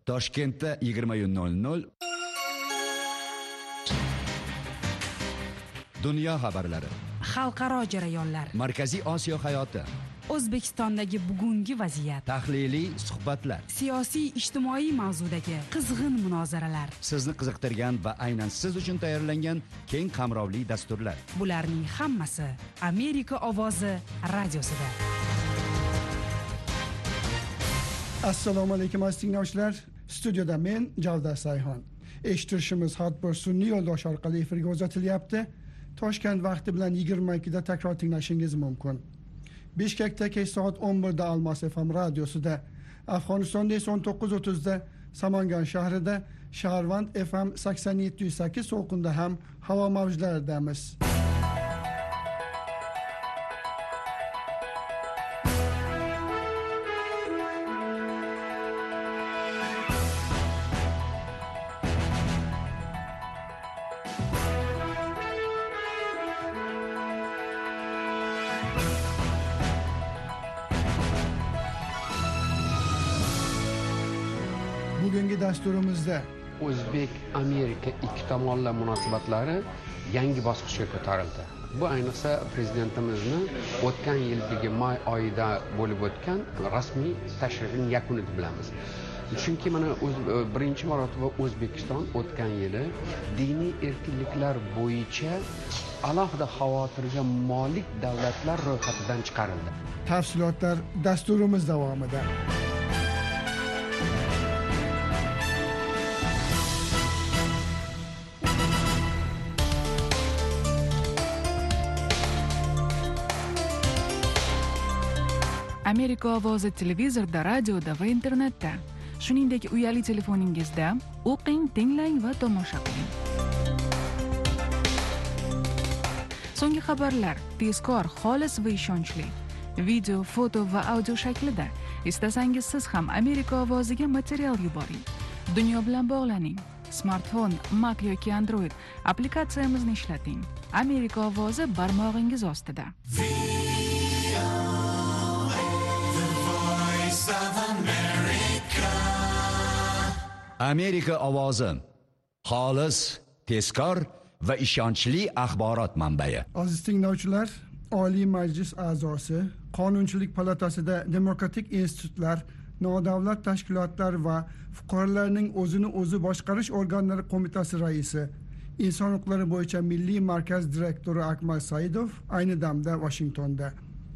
Toshkentda 20:00 Dunyo xabarlari, xalqaro jarayonlar, Markaziy Osiyo hayoti, O'zbekistondagi bugungi vaziyat, tahliliy suhbatlar, siyosiy ijtimoiy mavzudagi qizg'in munozaralar, sizni qiziqtirgan va aynan siz uchun tayyorlangan keng qamrovli dasturlar. Bularning hammasi Amerika ovozi radiosida. Assalomu alaykum aziz tinglovchilar. Studiyada men Javdar Sayhon. Eshittirishimiz har bir sun'iy yo'ldosh orqali efirga uzatilyapti. Toshkent vaqti bilan 22 da takror tinglashingiz mumkin. Bishkekda kech soat 11 da Almos FM radiosida, Afg'onistonda esa 19:30 da Samangan shahrida, Shaharvand FM 87.8 to'lqinda ham havo mavjlaridamiz. Bugungi dasturimizda O'zbek-Amerika ikki tomonlama munosabatlari yangi bosqichga ko'tarildi. Bu ayniqsa prezidentimizni o'tgan yildagi may oyida bo'lib o'tgan rasmiy tashrifining yakunida bilamiz. Chunki mana birinchi marotaba O'zbekiston o'tgan yili diniy erkinliklar bo'yicha alohida xavotirga molik davlatlar ro'yxatidan chiqarildi. Tafsilotlar dasturimiz davomida. Amerika ovozi televizorda, radioda va internetda, shuningdek uyali telefoningizda o'qing, tinglang va tomosha qiling. So'nggi xabarlar tezkor, xolis va ishonchli. Video, foto va audio shaklida. Istasangiz siz ham Amerika ovoziga material yuboring. Dunyo bilan bog'laning. Smartfon, Mac yoki Android applikatsiyamizni ishlating. Amerika ovozi barmog'ingiz ostida. Amerika ovozi, xolis, tezkor va ishonchli axborot manbai. Aziz tinglovchilar, Oliy Majlis a'zosi, Qonunchilik palatasida Demokratik institutlar, nodavlat tashkilotlar va fuqarolarning o'zini o'zi boshqarish organlari qo'mitasi raisi, Inson huquqlari bo'yicha Milliy markaz direktori Akmal Saidov ayni damda Washingtonda.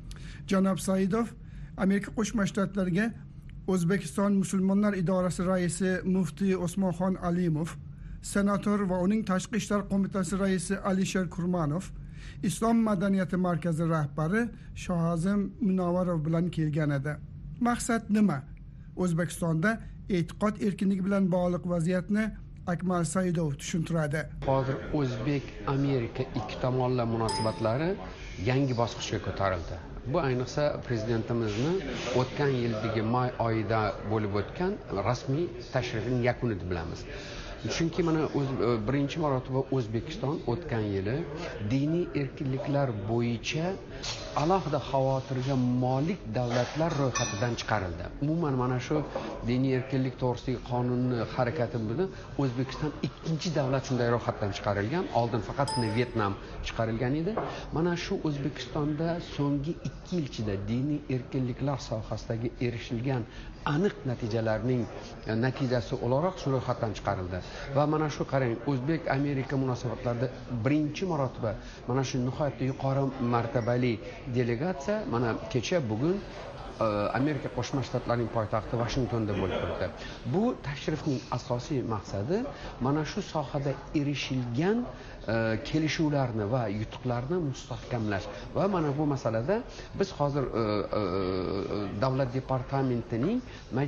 Janob Saidov Amerika Qo'shma Shtatlariga O'zbekiston Musulmonlar idorasi raisi Muftiy Osmonxon Alimov, senator va uning Tashqi ishlar qo'mitasi raisi Alisher Kurmanov, Islom madaniyati markazi rahbari Shohazim Munavvarov bilan kelgan edi. Maqsad nima? O'zbekistonda e'tiqod erkinligi bilan bog'liq vaziyatni Akmal Saidov tushuntiradi. Hozir O'zbek-Amerika ikki tomonlama munosabatlari yangi bosqichga ko'tarildi. Bu ayniqsa prezidentimizni o'tgan yildagi may oyida bo'lib o'tgan rasmiy tashrifining yakunida bilamiz. Chunki mana birinchi marotaba O'zbekiston o'tgan yili diniy erkinliklar bo'yicha alohida xavotirga molik davlatlar ro'yxatidan chiqarildi. Umuman mana shu diniy erkinlik to'g'risidagi qonunni harakati bilan O'zbekiston ikkinchi davlat shunday ro'yxatdan chiqarilgan. Oldin faqatgina Vyetnam chiqarilgan edi. Mana shu O'zbekistonda so'nggi 2 yil ichida diniy erkinliklar sohasidagi erishilgan aniq natijalarning natijasi o'laroq shu ro'yxatdan chiqarildi. Va mana shu qarang, O'zbek-Amerika munosabatlarida birinchi marotaba mana shu nihoyatda yuqori martabali delegatsiya mana kecha bugun Amerika Qo'shma Shtatlarining poytaxti Washingtonda bo'lib o'tdi. Bu tashrifning asosiy maqsadi mana shu sohada erishilgan kelishuvlarni va yutuqlarni mustahkamlash va mana bu masalada biz hozir davlat departamentining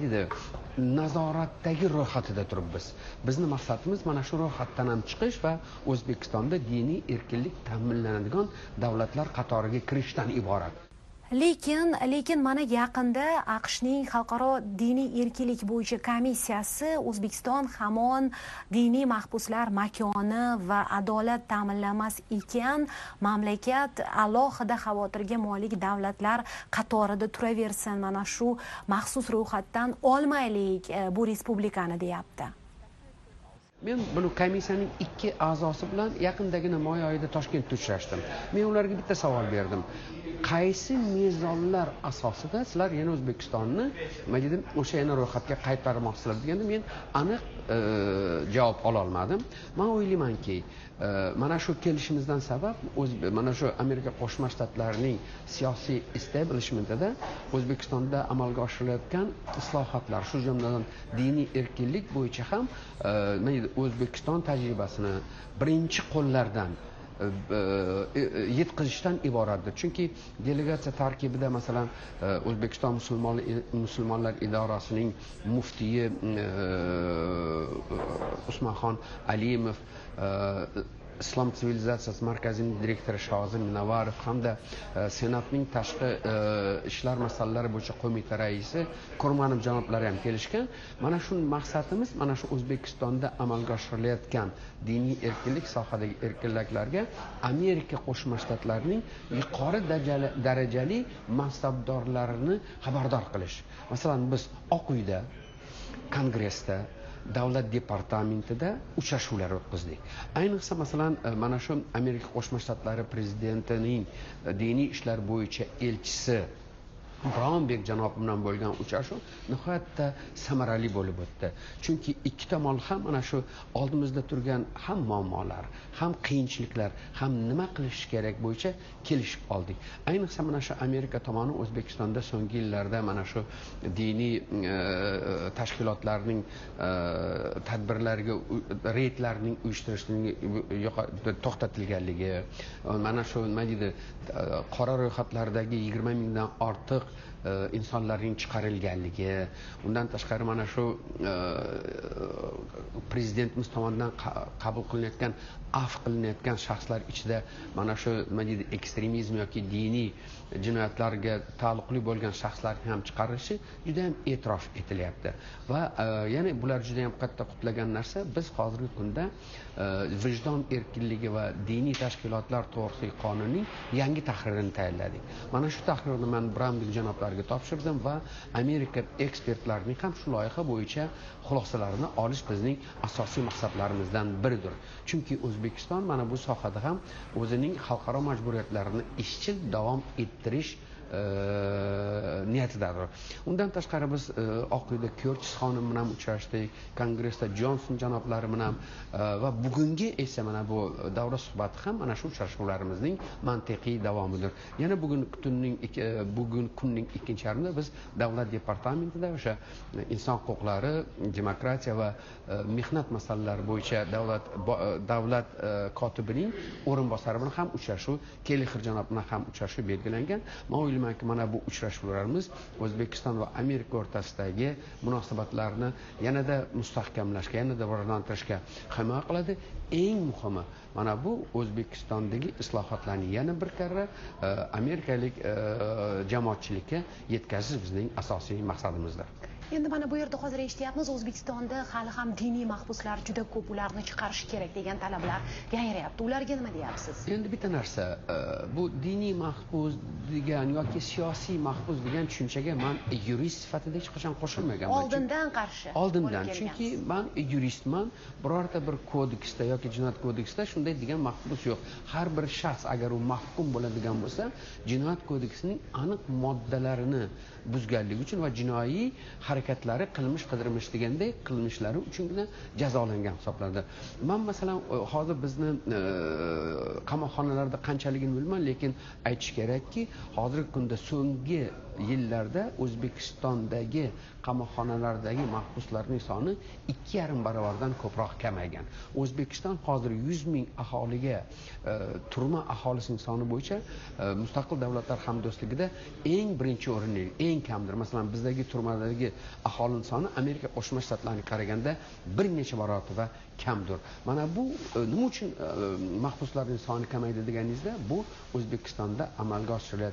nazoratdagi ro'yxatida turibmiz. Bizning maqsadimiz mana shu ro'yxatdan ham chiqish va O'zbekistonda diniy erkinlik ta'minlanadigan davlatlar qatoriga kirishdan iborat. Lekin mana yaqinda AQShning xalqaro diniy erkinlik bo'yicha komissiyasi O'zbekiston hamon diniy mahbuslar makoni va adolat ta'minlamas ekan, mamlakat alohida xavotirga molik davlatlar qatorida turaversin, mana shu maxsus ro'yxatdan olmaylik bu respublikani deyapti. Men buni komissiyaning 2 a'zosi bilan yaqindagina may oyida Toshkentda uchrashdim. Men ularga bitta savol berdim. Qaysi mezonlar asosida sizlar yana O'zbekistonni, nima dedim, o'sha yana ro'yxatga qaytarmoqsizlar deganda men aniq javob ola olmadim. Men o'ylaymanki, mana shu kelishimizdan sabab mana shu Amerika Qo'shma Shtatlarining siyosiy establishmentida O'zbekistonda amalga oshirilayotgan islohotlar, shu jumladan diniy erkinlik bo'yicha ham O'zbekiston tajribasini birinchi qo'llardan yetkazishdan iboratdir. Chunki delegatsiya tarkibida masalan O'zbekiston musulmonlar idorasining muftiyi Usmonxon Alimov, Islom sivilizatsiyasi markazining direktori Shozim Minovarov hamda Senatning tashqi ishlar masalalari bo'yicha qo'mita raisi Kurmanov janoblari ham kelishgan. Mana shu maqsadimiz mana shu O'zbekistonda amalga oshirilayotgan diniy erkinlik sohadagi erkinliklarga Amerika Qo'shma Shtatlarining yuqori darajali mansabdorlarini xabardor qilish. Masalan, biz Oq uyda, Kongressda, Davlat departamentida uchrashuvlar o'tkazdik. Ayniqsa masalan mana shu Amerika Qo'shma Shtatlari prezidentining diniy ishlar bo'yicha elchisi Brownback janobi bilan bo'lgan uchrashuv nihoyatda samarali bo'lib o'tdi. Chunki ikki tomon ham mana shu oldimizda turgan ham muammolar, ham qiyinchiliklar, ham nima qilish kerak bo'yicha kelishib oldik. Ayniqsa mana shu Amerika tomoni O'zbekistonda so'nggi yillarda mana shu diniy tashkilotlarning tadbirlariga reydlarning uyushtirishning to'xtatilganligi, mana shu nima deydi, qora ro'yxatlardagi 20 mingdan ortiq insonlarning chiqarilganligi, undan tashqari mana shu prezidentimiz tomonidan qabul qilinayotgan, afv qilinayotgan shaxslar ichida mana shu nima deydi, ekstremizm yoki diniy jinoyatlarga taalluqli bo'lgan shaxslarning ham chiqarilishi juda ham e'tirof etilyapti. Va yana bular juda ham katta qutlagan narsa, biz hozirgi kunda vijdon erkinligi va diniy tashkilotlar to'g'risidagi qonunning yangi tahririni tayyorladik. Mana shu tahrirni men Brownback janoblariga topshirdim va Amerika ekspertlarining ham shu loyiha bo'yicha xulosalarini olish bizning asosiy maqsadlarimizdan biridir. Chunki O'zbekiston mana bu sohada ham o'zining xalqaro majburiyatlarini izchil davom ettirish niyatidadir. Undan tashqari biz Oq uyda Kerchis xonim bilan uchrashdik, Kongressda Jonson janoblari bilan va bugungi esa mana bu davra suhbati ham mana shu uchrashuvlarimizning mantiqiy davomidir. Yana bugun kunning ikkinchi yarmida biz Davlat departamentida o'sha inson huquqlari, demokratiya va mehnat masalalari bo'yicha davlat kotibining o'rinbosari bilan ham uchrashuv, Kelixir janob bilan ham uchrashuv belgilangan. Mana bu uchrashuvlarimiz O'zbekiston va Amerika o'rtasidagi munosabatlarni yanada mustahkamlashga, yanada rivojlantirishga himoya qiladi. Eng muhimi mana bu O'zbekistondagi islohotlarni yana bir karra amerikalik jamoatchilikka yetkazish bizning asosiy maqsadimizdir. Endi mana bu yerda hozir eshityapmiz, O'zbekistonda hali ham diniy mahbuslar juda ko'p, ularni chiqarish kerak degan talablar yangrayapti. Ularga nima deyapsiz? Endi bitta narsa, bu diniy mahbus degan yoki siyosiy mahbus degan tushunchaga men yurist sifatida hech qachon qo'shilmaganman. Oldindan qarshi. Oldindan, chunki men yuristman, birorta bir kodeksda yoki jinoyat kodeksida shunday degan mahbus yo'q. Har bir shaxs agar u mahkum bo'ladigan bo'lsa, jinoyat kodeksining aniq moddalarini buzganligi uchun va jinoiy harakatlari, qilmish qidirmish deganday qilmishlari uchungina jazolangan hisoblanadi. Men masalan hozir bizni qamoqxonalarda qanchaligini bilmayman, lekin aytish kerakki, hozirgi kunda so'nggi yillarda O'zbekistondagi qamoqxonalardagi mahbuslarning soni 2,5 barobardan ko'proq kamaygan. O'zbekiston hozir 100 ming aholiga turma aholisining soni bo'yicha mustaqil davlatlar hamdo'stligida eng birinchi o'rinda, eng kamdir. Masalan, bizdagi turmadagi aholining soni Amerika Qo'shma Shtatlariga qaraganda bir necha barobar kamdir. Mana bu nima uchun mahbuslarning soni kamaydi deganingizda, bu O'zbekistonda amalga oshirilayotgan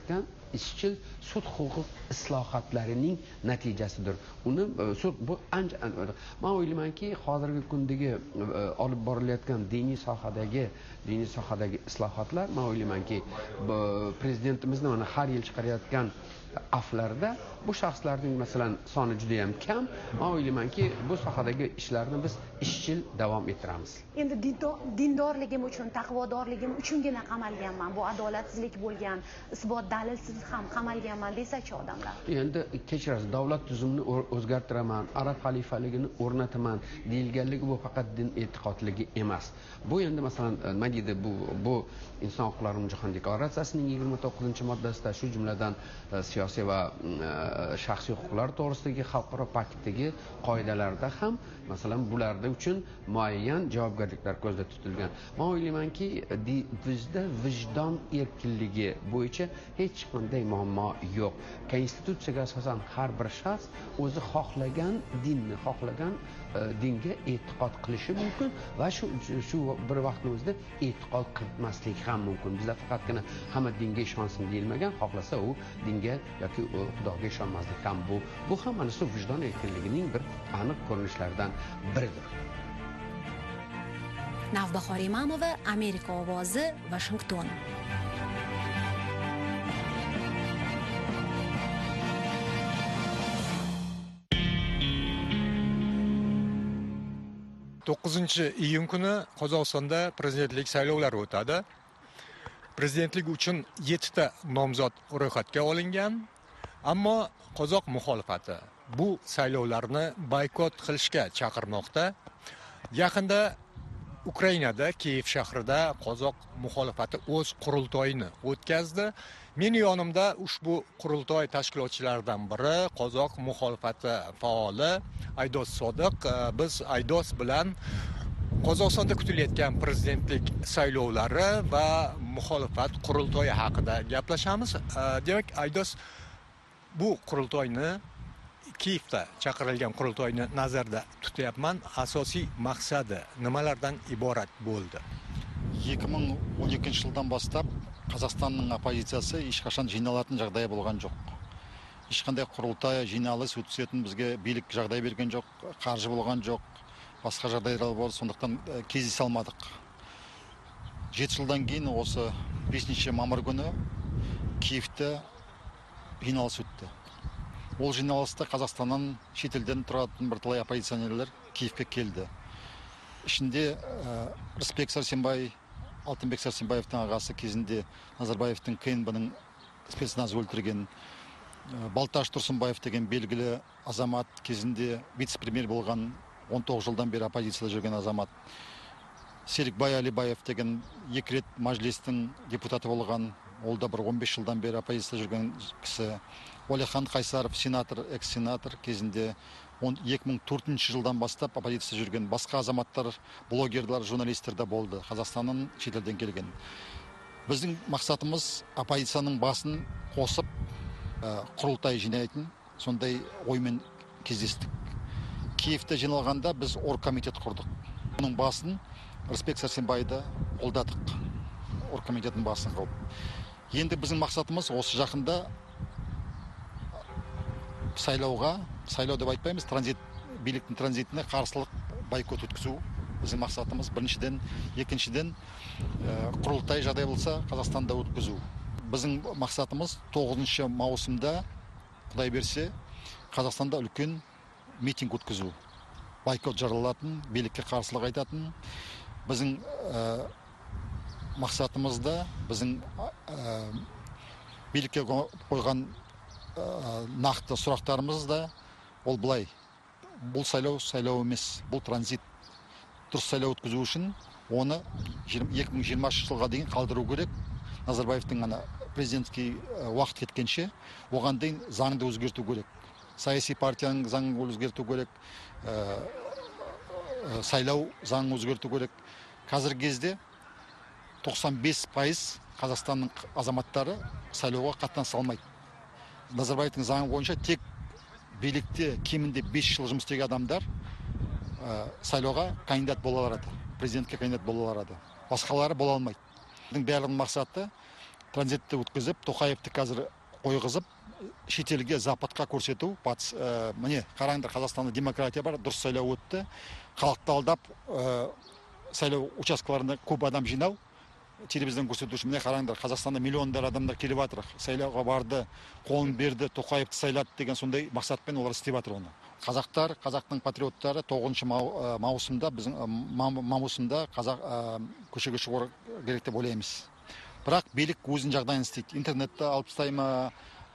izchil sud huquq islohotlarining natijasidir. Uni sud bu ancha men o'ylaymanki, hozirgi kundagi olib borilayotgan diniy sohadagi islohotlar, men o'ylaymanki, prezidentimizni mana har yil chiqarayotgan aflarda bu shaxslarning masalan soni juda ham kam. Men o'ylaymanki, bu sohadagi ishlarni biz izchil davom ettiramiz. Endi dindorligim uchun, taqvodorligim uchungina qamalganman. Bu adolatsizlik bo'lgan, isbot dalilsiz ham qamalganman desachi odamlar. Endi kechirasiz, davlat tuzumini o'zgartiraman, arab xalifaligini o'rnataman deyilganligi bu faqat din e'tiqodligi emas. Bu endi masalan nima deydi, bu Inson huquqlari jahon deklaratsiyasining 29-moddasida, shu jumladan siyosiy va shaxsiy huquqlar to'g'risidagi xalqaro paktdagi qoidalarda ham masalan bularda uchun muayyan javobgarliklar ko'zda tutilgan. Men o'ylaymanki, bizda vijdon erkinligi bo'yicha hech qanday muammo yo'q. Konstitutsiyaga asosan har bir shaxs o'zi xohlagan dinni, xohlagan dinga e'tiqod qilishi mumkin va shu bir vaqtning o'zida e'tiqod kiritmaslik ham mumkin. Bizda faqatgina hamma dinga ishonsin deyilmagan, xohlasa u dinga yoki xudoga ishonmaslik ham bu ham mana shu vijdon erkinligining bir aniq ko'rinishlaridan biridir. Navbahor Imamova, Amerika ovozi, Washington. iyun kuni Qozog'istonda prezidentlik saylovlari o'tadi. Prezidentlik uchun 7 ta nomzod ro'yxatga olingan, ammo qozoq muxolifati bu saylovlarni boykot qilishga chaqirmoqda. Yaqinda Ukrainada, Kiyev shahrida qozoq muxolifati o'z qurultoyini o'tkazdi. Meni yonimda ushbu qurultoy tashkilotchilaridan biri qozoq muxolifati faoli Aydos Sodiq. Biz Aydos bilan Qozog'istonda kutilayotgan prezidentlik saylovlari va muxolifat qurultoyi haqida gaplashamiz. Demak, Aydos, bu qurultoyni, Kiyevda chaqirilgan qurultoyni nazarda tutyapman. Asosiy maqsadi nimalardan iborat bo'ldi? 2012-жылдан бастап Қазақстанның оппозициясы ешқашан жиналатын жағдай болған жоқ. Ешқандай құрылтай, жиналыс өткізетін бізге билік жағдай берген жоқ, қаржы болған жоқ, басқа жағдайлар болды, сондықтан кездесе алмадық. 7 жылдан кейін осы 5 мамыр күні Киевте жиналыс өтті. Ол жиналыста Қазақстаннан, шетелден тұратын бірталай оппозиционерлер Киевке келді. Ішінде Рысбек Сәрсенбай, Алтынбек Сәрсенбаевтың ағасы кезінде Назарбаевтың КНБ-ның спецназы өлтірген, Балташ Тұрсынбаев деген белгілі азамат, кезінде вице-премьер болған, 19 жылдан бері оппозицияда жүрген азамат. Серікбай Алибаев деген 2 рет мәжілістің депутаты болған, ол да бір 15 жылдан бері оппозицияда жүрген кісі. Уәлихан Қайсаров, сенатор, экс-сенатор, кезінде 2004 жылдан бастап оппозицияда жүрген. Басқа азаматтар, блогерлер, журналистер де болды, Қазақстаннан, шетелден келген. Біздің мақсатымыз оппозицияның басын қосып, құрылтай жинайтын, сондай оймен кездестік. Киевте жиналғанда біз оргкомитет құрдық. Оның басын Рысбек Сәрсенбайды қолдадық. Оргкомитеттің басын құрып. Енді біздің мақсатымыз осы жақында сайлау деп айтпаймыз, биліктің транзитіне қарсылық бойкот өткізу біздің мақсатымыз. Біріншіден, екіншіден, құрылтай жағдай болса Қазақстанда өткізу. Біздің мақсатымыз 9 маусымда, Құдай берсе, Қазақстанда үлкен митинг өткізу. Бойкот жариялатын, билікке қарсылық айтатын. Біздің мақсатымызда, біздің билікке қойған нақты сұрақтарымыз да ол былай. Бұл сайлау емес, бұл транзит. Дұрыс сайлау өткізу үшін оны 2020 жылға дейін қалдыру керек. Назарбаевтың президентский уақыт кеткенше оған дейін заңды өзгерту керек. Саяси партияның заңын өзгерту керек, сайлау заңын өзгерту керек. Қазіргі кезде 95% Қазақстанның азаматтары сайлауға қатынаса алмайды. Назарбаевтың заңы бойынша тек билікте кемінде 5 жыл жұмыс істеген адамдар сайлауға кандидат бола алады, президентке кандидат бола алады. Басқалары бола алмайды. Барлығының мақсаты транзитті өткізіп, Тоқаевты қазір qo'yg'izib шетелге западқа көрсету батыс міне қараңдар Қазақстанда демократия бар, дұрыс сайлау өтті, халықты алдап сайлау учаскаларында көп адам жинау, телевизордан көрсету үшін міне қараңдар Қазақстанда миллиондар адамдар келіп жатыр, сайлауға барды, қолын берді, Тоқаевты сайлады деген сондай мақсатпен олар істеп жатыр оны. Қазақтар, қазақтың патриоттары 9 маусымда қазақ көшеге шығу керек деп ойлаймыз. Бірақ билік өзінің жағдайын істейді. Интернетті алып тастай ма,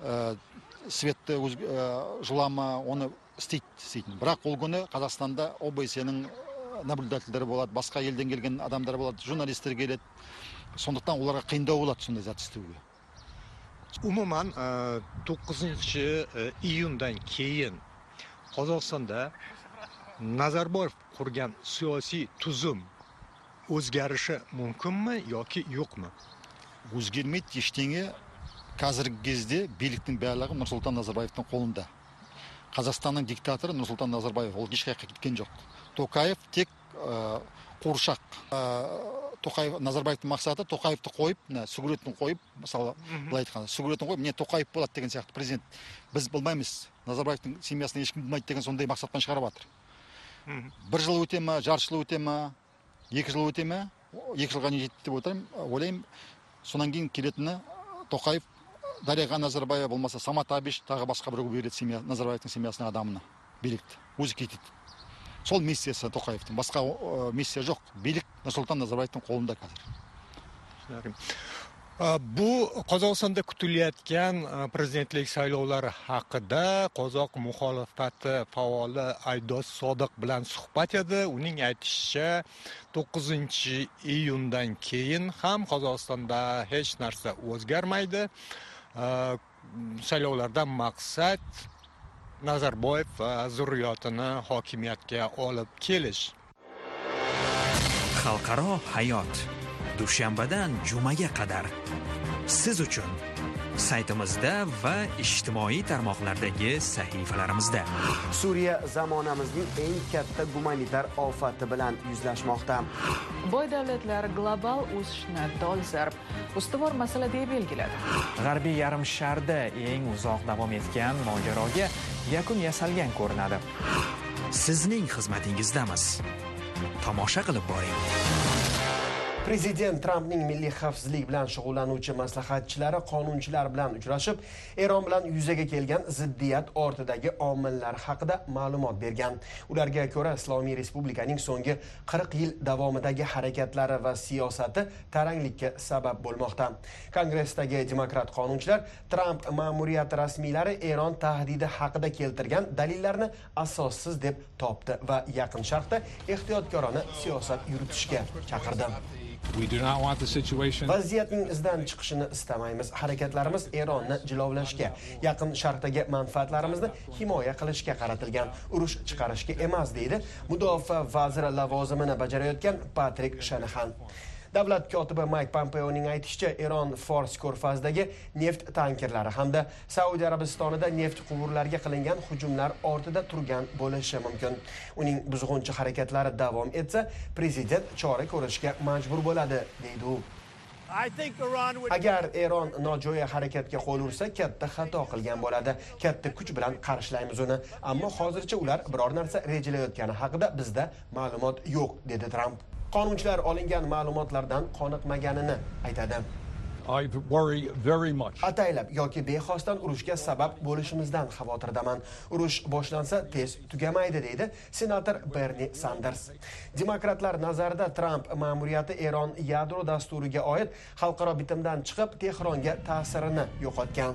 светті жұлама, оны істейтін. Бірақ ол күні Қазақстанда ОБСЕ-нің наблюдательдері болады, басқа елден келген адамдар болады, журналистер келеді. Сондықтан оларға қиындау болады сондай зат істеуге. Umuman 9 iyundan keyin Qozog'istonda Nazarboyev qurgan siyosiy tuzum o'zgarishi mumkinmi yoki yo'qmi? O'zgarmaydi ештеңе. Қазіргі кезде биліктің барлығы Нұрсұлтан Назарбаевтың қолында. Қазақстанның диктаторы Нұрсұлтан Назарбаев, ол ешқайда кеткен жоқ. Тоқаев тек қуыршақ. Назарбаевтың мақсаты Тоқаевты қойып, сүгіретін қойып, мысалы, былай айтқанда, сүгіретін қойып, не Тоқаев болады деген сияқты президент. Біз білмаймыз, Назарбаевтың семьясына ешкім білмейді деген сондай мақсатпен шығарып жатыр. 1 жыл өте ме, жарты жыл өте ме, 2 жыл өте ме, 2 жылға не жетті деп ойлаймын. Сонан кейін келетіні Тоқаев, Дариға Назарбаева болмаса Самат Абиш тағы басқа біреуге береді Назарбаевтың семьясының адамына билікті. Өзі кетеді. Сол миссиясы Тоқаевтың. Басқа миссия жоқ. Билік Нұрсұлтан Назарбаевтың қолында қазір. Bu Qozog'istonda kutilayotgan prezidentlik saylovlari haqida qozoq muxolifati faoli Aydos Sodiq bilan suhbat edi. Uning aytishicha 9 iyundan keyin ham Qozog'istonda hech narsa o'zgarmaydi. Saylovlardan maqsad Nazarboyev va zurriyotini hokimiyatga olib kelish. Xalqaro hayot dushanbadan jumaga qadar siz uchun saytimizda va ijtimoiy tarmoqlardagi sahifalarimizda. Suriya zamonamizning eng katta gumanitar ofati bilan yuzlashmoqda. Boy davlatlar global o'sishni dolzarb ustuvor masala deb belgiladi. G'arbiy yarim sharda eng uzoq davom etgan mojaroga yakun yasalgan ko'rinadi. Sizning xizmatingizdamiz. Tomosha qilib boring. Prezident Trampning milliy xavfsizlik bilan shug'ullanuvchi maslahatchilari qonunchilar bilan uchrashib, Eron bilan yuzaga kelgan ziddiyat ortidagi omillar haqida ma'lumot bergan. Ularga ko'ra, Islomiy Respublikaning so'nggi 40 yil davomidagi harakatlari va siyosati taranglikka sabab bo'lmoqda. Kongressdagi demokrat qonunchilar Tramp ma'muriyati rasmiylari Eron tahdidi haqida keltirgan dalillarni asossiz deb topdi va Yaqin Sharqda ehtiyotkorona siyosat yuritishga chaqirdi. Vaziyatning izdan chiqishini istamaymiz. Harakatlarimiz Eronni jilovlashga, Yaqin Sharqdagi manfaatlarimizni himoya qilishga qaratilgan, urush chiqarishga emas, deydi mudofaa vaziri lavozimini bajarayotgan Patrik Shanahan. Davlat kotibi Mike Pompeoning aytishicha, Eron Fors ko'rfazidagi neft tankerlari hamda Saudiya Arabistonida neft quvurlariga qilingan hujumlar ortida turgan bo'lishi mumkin. Uning buzg'unchi harakatlari davom etsa, prezident chora ko'rishga majbur bo'ladi, deydi u. Agar Eron nojo'ya harakatga qo'l ursa, katta xato qilgan bo'ladi. Katta kuch bilan qarshilaymiz uni, ammo hozircha ular biror narsa rejalayotgani haqida bizda ma'lumot yo'q, dedi Tramp. Qonunchilar olingan ma'lumotlardan qoniqmaganini aytadi. I worry very much. Ataylab yoki bexosdan urushga sabab bo'lishimizdan xavotirdaman. Urush boshlansa tez tugamaydi, deydi senator Bernie Sanders. Demokratlar nazarida Trump ma'muriyati Eron yadro dasturiga oid xalqaro bitimdan chiqib, Tehronga ta'sirini yo'qotgan.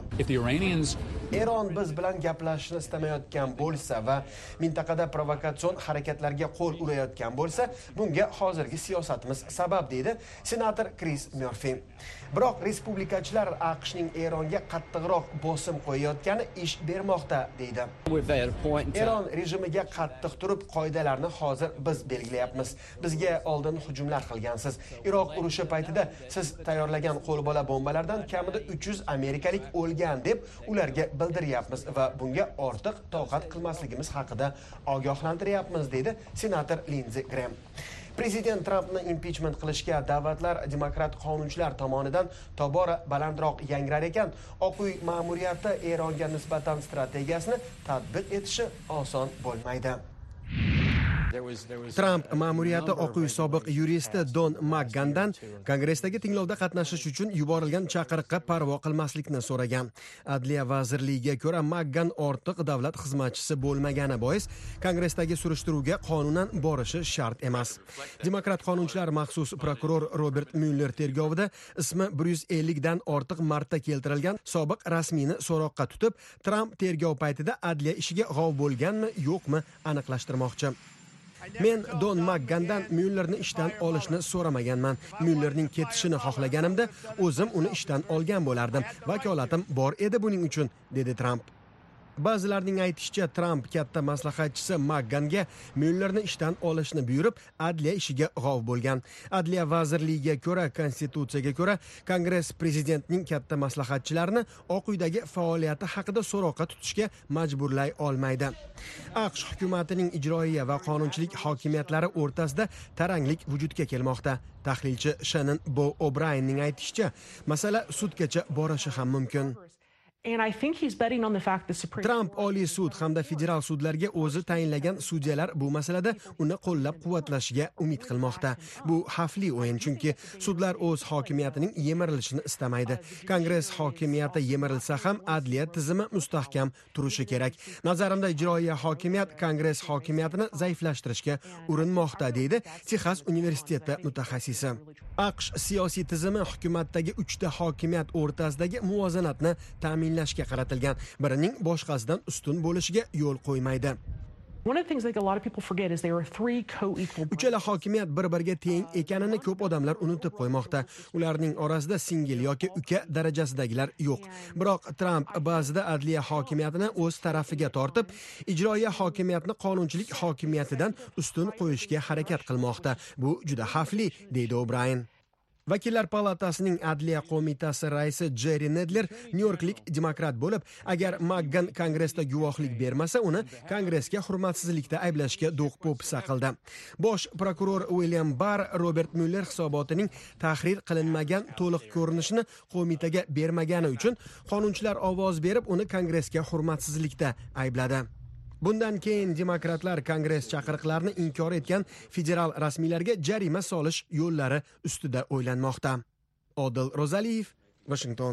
Eron biz bilan gaplashishni istamayotgan bo'lsa va mintaqada provokatsion harakatlarga qo'l urayotgan bo'lsa, bunga hozirgi siyosatimiz sabab, deydi senator Chris Murphy. Biroq respublikachilar AQShning Eronga qattiqroq bosim qo'yayotgani ish bermoqda, deydi. Eron rejimiga qattiq turib, qoidalarni hozir biz belgilayapmiz. Bizga oldin hujumlar qilgansiz. Iroq urushi paytida siz tayyorlagan qo'lbola bombalardan kamida 300 amerikalik o'lgan deb ularga bildiryapmiz va bunga ortiq toqat qilmasligimiz haqida ogohlantiryapmiz, deydi senator Lindsey Graham. Prezident Trampni impichment qilishga da'vatlar demokrat qonunchilar tomonidan tobora balandroq yangrar ekan, Oq uy ma'muriyati Eronga nisbatan strategiyasini tatbiq etishi oson bo'lmaydi. Tramp ma'muriyati Oq uy sobiq yuristi Don McGahndan Kongressdagi tinglovda qatnashish uchun yuborilgan chaqiriqqa parvo qilmaslikni so'ragan. Adliya vazirligiga ko'ra, McGahn ortiq davlat xizmatchisi bo'lmagani bois Kongressdagi surishtiruvga qonunan borishi shart emas. Demokrat qonunchilar maxsus prokuror Robert Mueller tergovida ismi 150 dan ortiq marta keltirilgan sobiq rasmiyni so'roqqa tutib, Tramp tergov paytida adliya ishiga g'ov bo'lganmi, yo'qmi aniqlashtirmoqchi. Men Don McGahndan Muellerni ishdan olishni so'ramaganman. Muellerning ketishini xohlaganimda o'zim uni ishdan olgan bo'lardim. Vakolatim bor edi buning uchun, dedi Tramp. Ba'zilarning aytishicha, Tramp katta maslahatchisi McGahnga Muellerni ishdan olishni buyurib, adliya ishiga g'ov bo'lgan. Adliya vazirligiga ko'ra, konstitutsiyaga ko'ra, Kongress prezidentning katta maslahatchilarini Oq uydagi faoliyati haqida so'roqqa tutishga majburlay olmaydi. AQSh hukumatining ijroiya va qonunchilik hokimiyatlari o'rtasida taranglik vujudga kelmoqda. Tahlilchi Shannon O'Brienning aytishicha, masala sudgacha borishi ham mumkin. Tramp Oliy sud hamda federal sudlarga o'zi tayinlagan sudyalar bu masalada uni qo'llab-quvvatlashiga umid qilmoqda. Bu xavfli o'yin, chunki sudlar o'z hokimiyatining yemirilishini istamaydi. Kongress hokimiyati yemirilsa ham adliya tizimi mustahkam turishi kerak. Nazarimda ijroiya hokimiyat Kongress hokimiyatini zaiflashtirishga urinmoqda, deydi Texas universiteti mutaxassisi. AQSh siyosiy tizimi hukumatdagi 3 ta hokimiyat o'rtasidagi muvozanatni ta'minlashga qaratilgan, birining boshqasidan ustun bo'lishiga yo'l qo'ymaydi. Uchala hokimiyat bir-biriga teng ekanini ko'p odamlar unutib qo'ymoqda. Ularning orasida singil yoki uka darajasidagilar yo'q. Biroq Tramp ba'zida adliya hokimiyatini o'z tarafiga tortib, ijroiya hokimiyatni qonunchilik hokimiyatidan ustun qo'yishga harakat qilmoqda. Bu juda xavfli, deydi O'Brien. Vakillar palatasining adliya qo'mitasi raisi Jerry Nadler Nyu-Yorklik demokrat bo'lib, agar McGahn Kongressda guvohlik bermasa, uni Kongressga hurmatsizlikda ayblashga do'q-po'pisa qildi. Bosh prokuror William Barr Robert Mueller hisobotining tahrir qilinmagan to'liq ko'rinishini qo'mitaga bermagani uchun qonunchilar ovoz berib, uni Kongressga hurmatsizlikda aybladi. Bundan keyin demokratlar Kongress chaqiriqlarini inkor etgan federal rasmiylarga jarima solish yo'llari ustida o'ylanmoqda. Odil Rozaliyev, Washington.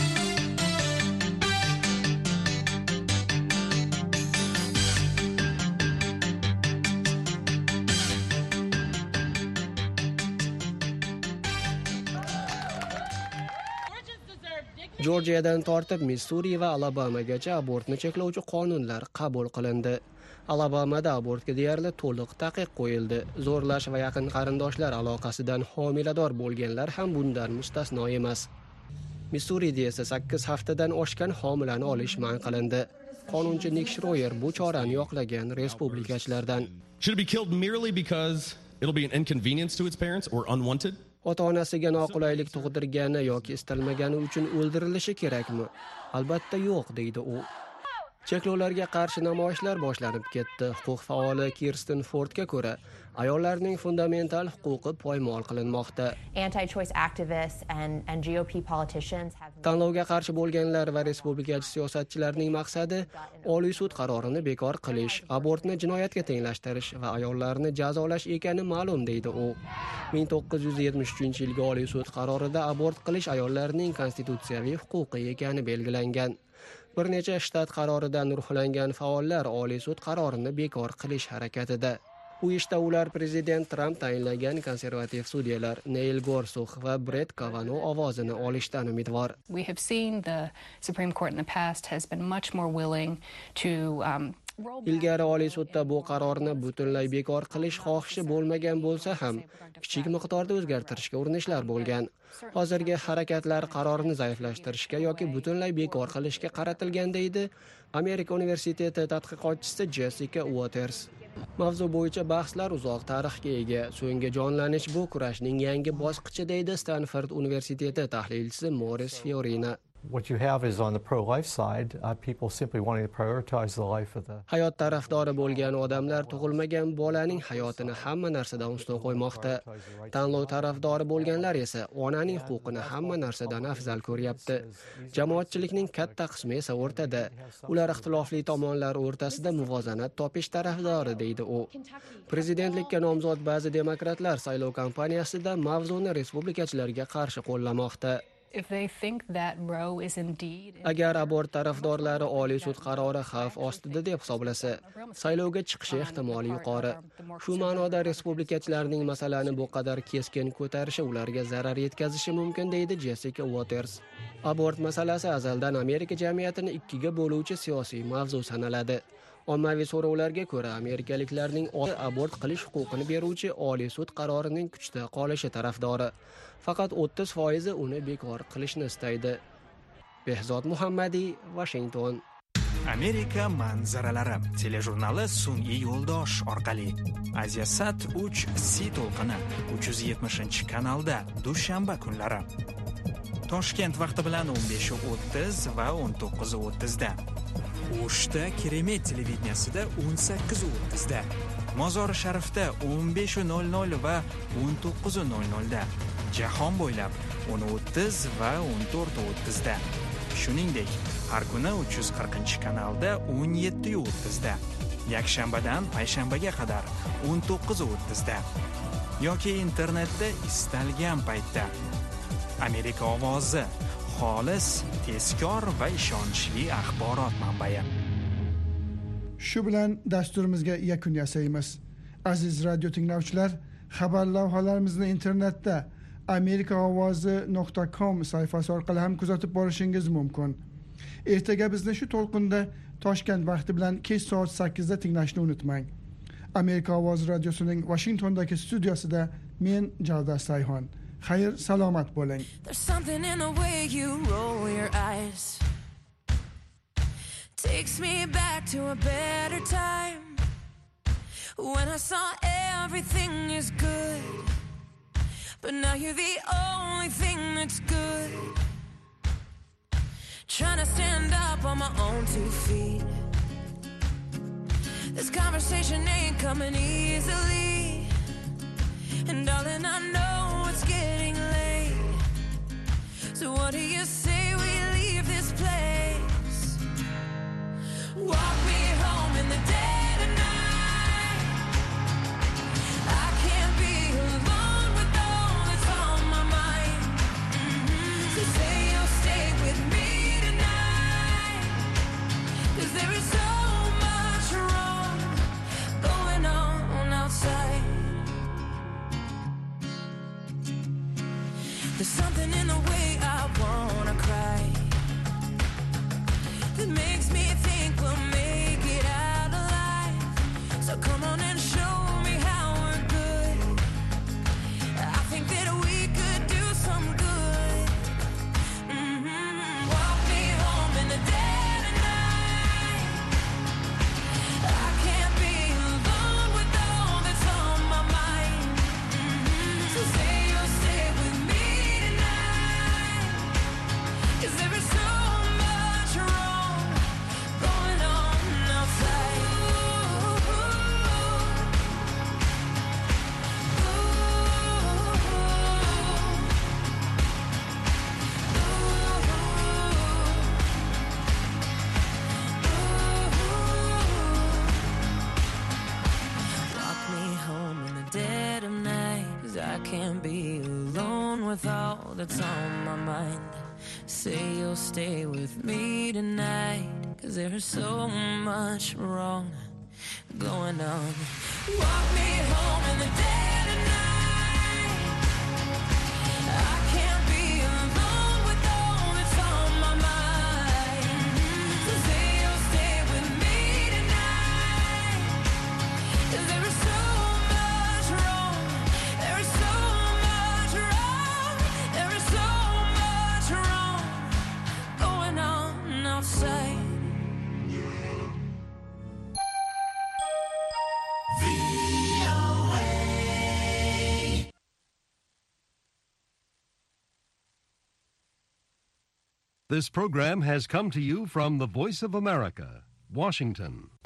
Jorjiyadan tortib Missuri va Alabamagacha abortni cheklovchi qonunlar qabul qilindi. Alabamada abortga deyarli to'liq taqiq qo'yildi. Zo'rlash va yaqin qarindoshlar aloqasidan homilador bo'lganlar ham bundan mustasno emas. Missurida esa 8 haftadan oshgan homilani olish man qilindi. Qonunchi Nik Schroyer bu chorani yoqlagan respublikachilardan. Should it be killed merely because it'll be an inconvenience to its parents or unwanted? Ota-onasiga noqulaylik tug'dirgani yoki istalmagani uchun o'ldirilishi kerakmi? Albatta yo'q, deydi u. Cheklovlarga qarshi namoyishlar boshlanib ketdi. Huquq faoli Kirsten Fordga ko'ra, ayollarning fundamental huquqi poymol qilinmoqda. Tanlovga qarshi bo'lganlar va respublikachi siyosatchilarning maqsadi Oliy sud qarorini bekor qilish, abortni jinoyatga tenglashtirish va ayollarni jazolash ekani ma'lum, deydi u. 1973-yilgi Oliy sud qarorida abort qilish ayollarning konstitutsiyaviy huquqi ekani belgilangan. Bir necha shtat qaroridan ruhlangan faollar Oliy sud qarorini bekor qilish harakatida. U ishda ular prezident Tramp tayinlagan konservativ sudyalar Neil Gorsuch va Brett Kavanaugh ovozini olishdan umidvor. We have seen the Supreme Court in the past has been much more willing to Ilgari Oliy sudda bu qarorni butunlay bekor qilish xohishi bo'lmagan bo'lsa ham, kichik miqdorda o'zgartirishga urinishlar bo'lgan. Hozirgi harakatlar qarorni zaiflashtirishga yoki butunlay bekor qilishga qaratilgan, deydi Amerika universiteti tadqiqotchisi Jessica Waters. Mavzu bo'yicha bahslar uzoq tarixga ega. So'nggi jonlanish bu kurashning yangi bosqichi, deydi Stanford universiteti tahlilchisi Morris Fiorina. What you have is on the pro-life side, people simply wanting to prioritize the life of the... Hayot tarafdori bo'lgan odamlar tug'ilmagan bolaning hayotini hamma narsadan ustun qo'ymoqda. Tanlov tarafdori bo'lganlar esa onaning huquqini hamma narsadan afzal ko'ryapti. Jamoatchilikning katta qismi esa o'rtada. Ular ixtilofli tomonlar o'rtasida muvozanat topish tarafdori, deydi u. Prezidentlikka nomzod ba'zi demokratlar saylov kampaniyasida mavzuni respublikachilarga qarshi qo'llamoqda. Agar abort tarafdorlari Oliy sud qarori xavf ostida deb hisoblasa, saylovga chiqishi ehtimoli yuqori. Shu ma'noda respublikachilarning masalani bu qadar keskin ko'tarishi ularga zarar yetkazishi mumkin, deydi Jessica Waters. Abort masalasi azaldan Amerika jamiyatini ikkiga bo'luvchi siyosiy mavzu sanaladi. Ommaviy so'rovlarga ko'ra, amerikaliklarning abort qilish huquqini beruvchi Oliy sud qarorining kuchda qolishi tarafdori. Faqat 30% uni bekor qilishni istaydi. Behzod Muhammadiy, Washington. Amerika manzaralari telejurnali sun'iy yo'ldosh orqali Asiasat 3C to'lqini 370-kanalda dushanba kunlari. Toshkent vaqti bilan 15:30 va 19:30 da. O'shda Keremet televideniyasida 18:30 da. Mozori Sharifda 15:00 va 19:00 da. Jahon bo'ylab 10:30 va 14:30 da. Shuningdek, har kuni 340-kanalda 17:30 da. Yakshanbadan payshanbaga qadar 19:30 da. Yoki internetda istalgan paytda. Amerika ovozi, xolis, tezkor va ishonchli axborot manbai. Shu bilan dasturimizga yakun yasaymiz. Aziz radio tinglovchilar, xabar lavhalarimizni internetda amerikaovozi.com sayfasi orqali ham kuzatib borishingiz mumkin. Ertaga bizni shu to'lqinda Toshkent vaqti bilan kech soat 8 da tinglashni unutmang. Amerika ovozi radiosining Washingtondagi studiyasida men Javdar Sayhon. Xayr, salomat bo'ling. There's something in the way you roll your eyes. Takes me back to a better time. When I saw everything is good. But now you're the only thing that's good. Trying to stand up on my own 2 feet. This conversation ain't coming easily. And darling, I know it's getting late. So what do you say we leave this place? Walk me home in the dead of night. I can't be alone with all that's on my mind. So say you'll stay with me tonight. 'Cause there is so much wrong going on outside. There's something in the way I wanna cry that makes me think we'll make it out alive. So come on and show me how we're good. I think that we could do some good. Walk me home in the dead of night. I can't be alone with all that's on my mind. So say you'll stay with me tonight. 'Cause there is so much wrong going on outside. Walk me home in the dead of night. 'Cause I can't be alone with all that's on my mind. Say you'll stay with me tonight. 'Cause there is so much wrong going on. Walk me home in the dead of night. I can't be alone with all that's on my mind. So say you'll stay with me tonight. 'Cause there is so much wrong. There is so much wrong. There is so much wrong going on outside. VOA. This program has come to you from the Voice of America, Washington.